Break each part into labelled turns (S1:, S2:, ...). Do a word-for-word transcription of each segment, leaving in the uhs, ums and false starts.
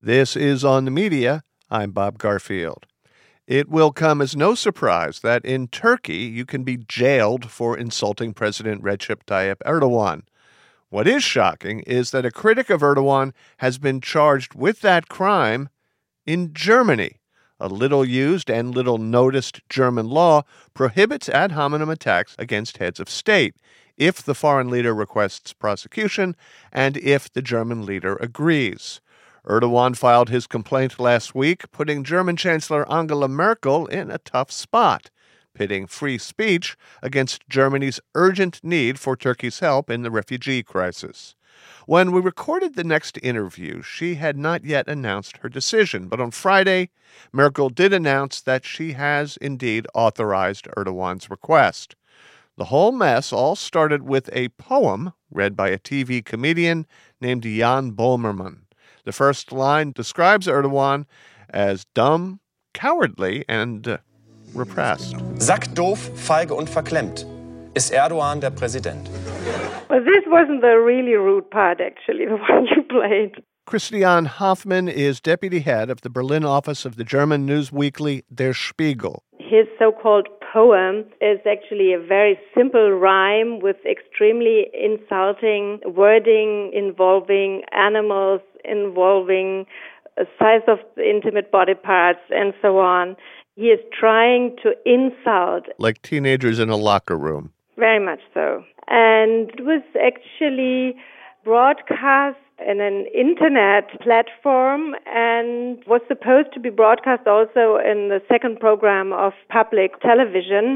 S1: This is On the Media. I'm Bob Garfield. It will come as no surprise that in Turkey you can be jailed for insulting President Recep Tayyip Erdogan. What is shocking is that a critic of Erdogan has been charged with that crime in Germany. A little-used and little-noticed German law prohibits ad hominem attacks against heads of state if the foreign leader requests prosecution and if the German leader agrees. Erdogan filed his complaint last week, putting German Chancellor Angela Merkel in a tough spot, pitting free speech against Germany's urgent need for Turkey's help in the refugee crisis. When we recorded the next interview, she had not yet announced her decision, but on Friday, Merkel did announce that she has indeed authorized Erdogan's request. The whole mess all started with a poem read by a T V comedian named Jan Böhmermann. The first line describes Erdogan as dumb, cowardly, and uh, repressed.
S2: Sackdoof, feige und verklemmt. Ist Erdogan der Präsident?
S3: Well, this wasn't the really rude part, actually, the one you played.
S1: Christian Hoffmann is deputy head of the Berlin office of the German news weekly Der Spiegel.
S3: His so-called poem is actually a very simple rhyme with extremely insulting wording involving animals, involving a size of intimate body parts, and so on. He is trying to insult.
S1: Like teenagers in a locker room.
S3: Very much so. And it was actually broadcast in an internet platform and was supposed to be broadcast also in the second program of public television.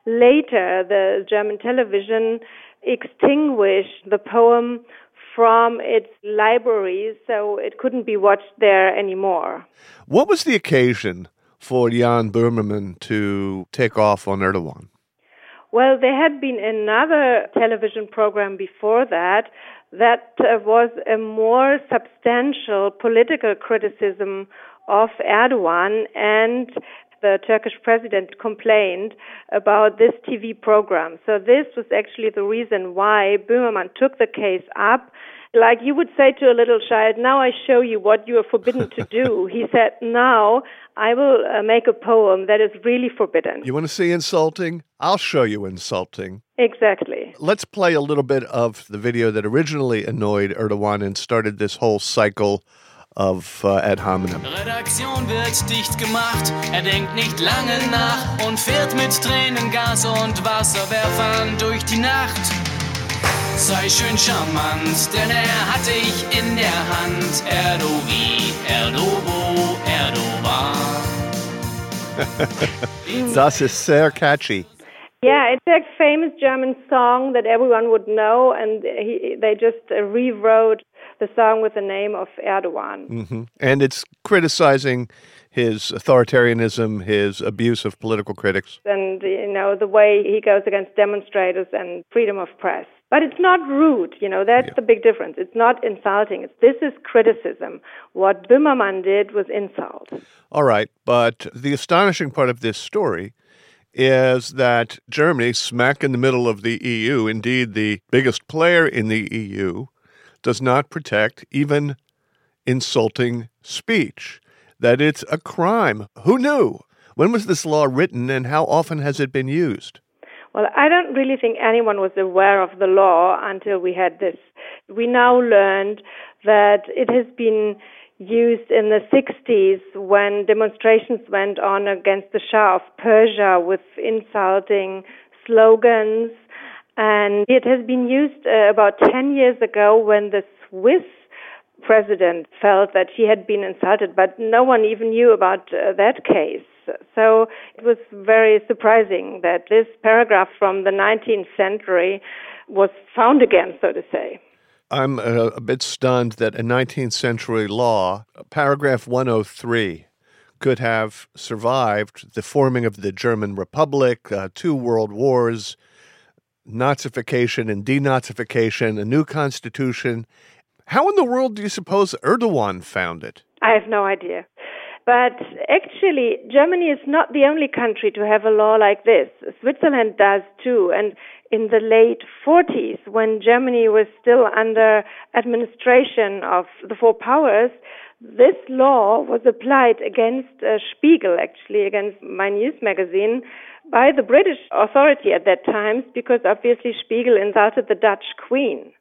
S3: Later, the German television extinguished the poem from its library, so it couldn't be watched there anymore.
S1: What was the occasion for Jan Böhmermann to take off on Erdogan?
S3: Well, there had been another television program before that that uh, was a more substantial political criticism of Erdogan, and the Turkish president complained about this T V program. So this was actually the reason why Böhmermann took the case up. Like you would say to a little child, now I show you what you are forbidden to do. He said, now I will uh, make a poem that is really forbidden.
S1: You want to see insulting? I'll show you insulting.
S3: Exactly.
S1: Let's play a little bit of the video that originally annoyed Erdogan and started this whole cycle of uh, ad hominem.
S4: Redaktion wird dicht gemacht, er denkt nicht lange nach und fährt mit Tränengas und Wasserwerfern durch die Nacht. Sei schön charmant, denn er hat dich in der Hand. Erdogi, Erdobo, Erdogan.
S1: Das ist sehr catchy.
S3: Yeah, it's a famous German song that everyone would know, and he, they just uh, rewrote the song with the name of Erdogan.
S1: Mm-hmm. And it's criticizing his authoritarianism, his abuse of political critics.
S3: And, you know, the way he goes against demonstrators and freedom of press. But it's not rude, you know, that's yeah. the big difference. It's not insulting. It's, this is criticism. What Böhmermann did was insult.
S1: All right, but the astonishing part of this story is that Germany, smack in the middle of the E U, indeed the biggest player in the E U, does not protect even insulting speech, that it's a crime. Who knew? When was this law written and how often has it been used?
S3: Well, I don't really think anyone was aware of the law until we had this. We now learned that it has been used in the sixties when demonstrations went on against the Shah of Persia with insulting slogans. And it has been used uh, about ten years ago when the Swiss president felt that he had been insulted, but no one even knew about uh, that case. So it was very surprising that this paragraph from the nineteenth century was found again, so to say.
S1: I'm a, a bit stunned that a nineteenth century law, paragraph one oh three, could have survived the forming of the German Republic, uh, two world wars, Nazification and denazification, a new constitution. How in the world do you suppose Erdogan found it?
S3: I have no idea. But actually, Germany is not the only country to have a law like this. Switzerland does too. And in the late forties, when Germany was still under administration of the four powers, This law was applied against uh, Spiegel, actually, against my news magazine, by the British authority at that time, because obviously Spiegel insulted the Dutch Queen.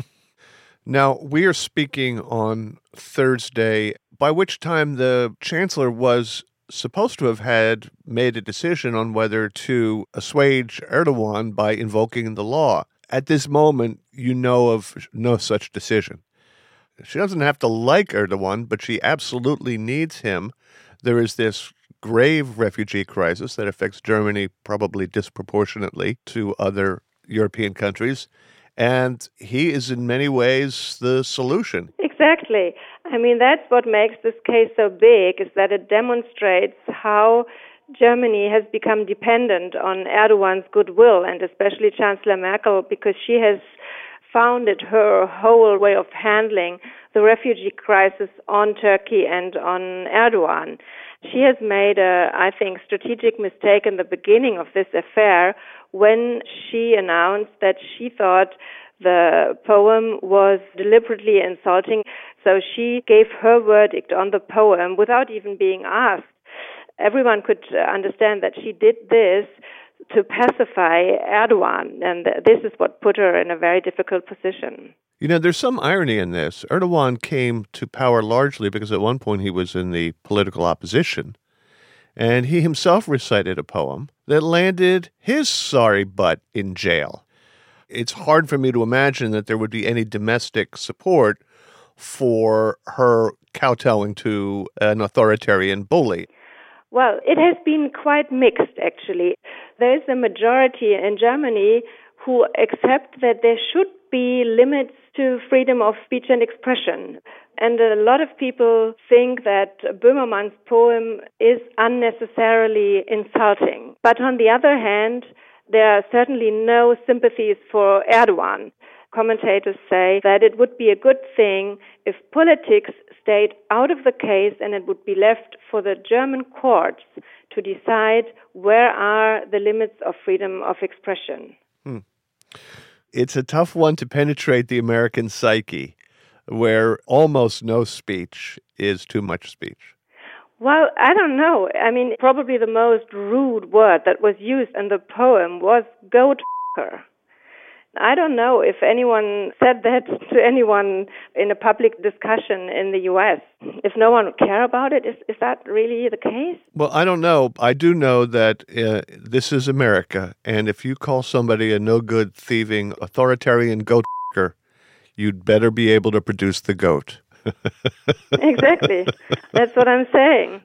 S1: Now, we are speaking on Thursday, by which time the chancellor was supposed to have had made a decision on whether to assuage Erdogan by invoking the law. At this moment, you know of no such decision. She doesn't have to like Erdogan, but she absolutely needs him. There is this grave refugee crisis that affects Germany probably disproportionately to other European countries, and he is in many ways the solution.
S3: Exactly. I mean, that's what makes this case so big, is that it demonstrates how Germany has become dependent on Erdogan's goodwill, and especially Chancellor Merkel, because she has founded her whole way of handling the refugee crisis on Turkey and on Erdogan. She has made a, I think, strategic mistake in the beginning of this affair when she announced that she thought the poem was deliberately insulting. So she gave her verdict on the poem without even being asked. Everyone could understand that she did this to pacify Erdogan, and this is what put her in a very difficult position.
S1: You know, there's some irony in this. Erdogan came to power largely because at one point he was in the political opposition, and he himself recited a poem that landed his sorry butt in jail. It's hard for me to imagine that there would be any domestic support for her kowtowing to an authoritarian bully.
S3: Well, it has been quite mixed, actually. There is a majority in Germany who accept that there should be limits to freedom of speech and expression. And a lot of people think that Böhmermann's poem is unnecessarily insulting. But on the other hand, there are certainly no sympathies for Erdogan. Commentators say that it would be a good thing if politics stayed out of the case and it would be left for the German courts to decide where are the limits of freedom of expression.
S1: Hmm. It's a tough one to penetrate the American psyche, where almost no speech is too much speech.
S3: Well, I don't know. I mean, probably the most rude word that was used in the poem was goat f***er. I don't know if anyone said that to anyone in a public discussion in the U S. If no one would care about it, is, is that really the case?
S1: Well, I don't know. I do know that uh, this is America, and if you call somebody a no-good, thieving, authoritarian goat f***er, you'd better be able to produce the goat.
S3: Exactly. That's what I'm saying.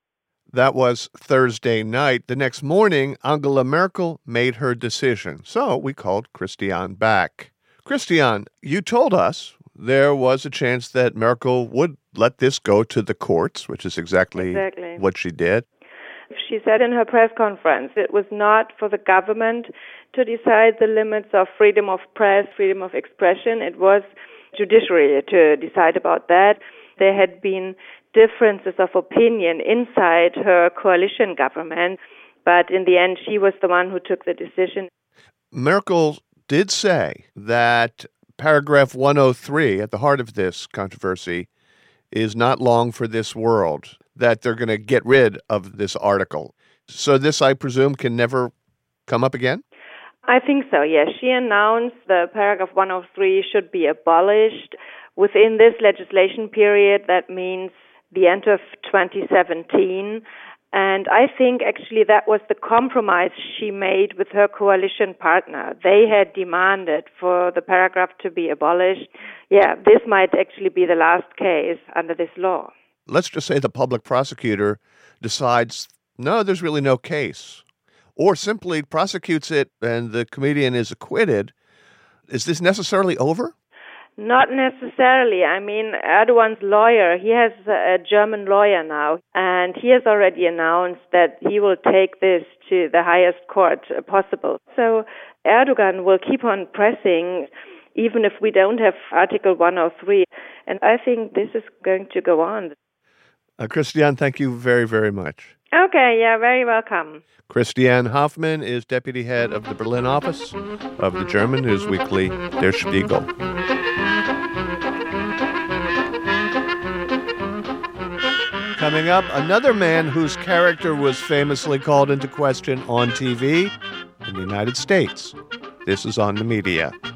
S1: That was Thursday night. The next morning, Angela Merkel made her decision. So we called Christiane back. Christiane, you told us there was a chance that Merkel would let this go to the courts, which is exactly,
S3: exactly
S1: what she did.
S3: She said in her press conference it was not for the government to decide the limits of freedom of press, freedom of expression. It was judiciary to decide about that. There had been differences of opinion inside her coalition government, but in the end, she was the one who took the decision.
S1: Merkel did say that paragraph one oh three, at the heart of this controversy, is not long for this world, that they're going to get rid of this article. So this, I presume, can never come up again?
S3: I think so, yes. She announced the paragraph one oh three should be abolished within this legislation period. That means the end of twenty seventeen. And I think actually that was the compromise she made with her coalition partner. They had demanded for the paragraph to be abolished. Yeah, this might actually be the last case under this law.
S1: Let's just say the public prosecutor decides, no, there's really no case, or simply prosecutes it and the comedian is acquitted. Is this necessarily over?
S3: Not necessarily. I mean, Erdogan's lawyer, he has a German lawyer now, and he has already announced that he will take this to the highest court possible. So Erdogan will keep on pressing, even if we don't have Article one oh three. And I think this is going to go on.
S1: Uh, Christiane, thank you very, very much.
S3: Okay, yeah, very welcome.
S1: Christiane Hoffmann is deputy head of the Berlin office of the German news weekly Der Spiegel. Coming up, another man whose character was famously called into question on T V in the United States. This is On the Media.